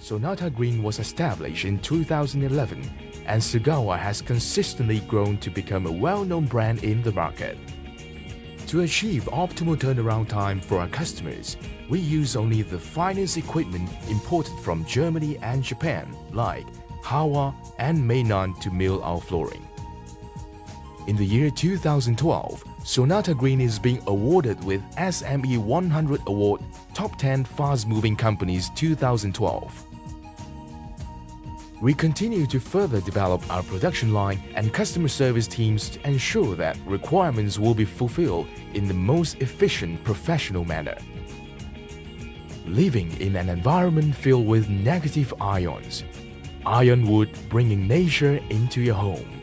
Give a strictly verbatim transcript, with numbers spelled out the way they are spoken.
Sonata Green was established in two thousand eleven, and Sugawa has consistently grown to become a well-known brand in the market. To achieve optimal turnaround time for our customers, we use only the finest equipment imported from Germany and Japan, like Hawa and Meinan, to mill our flooring. In the year two thousand twelve, Sonata Green is being awarded with S M E one hundred Award Top ten Fast-Moving Companies two thousand twelve. We continue to further develop our production line and customer service teams to ensure that requirements will be fulfilled in the most efficient, professional manner. Living in an environment filled with negative ions, Ironwood, bringing nature into your home.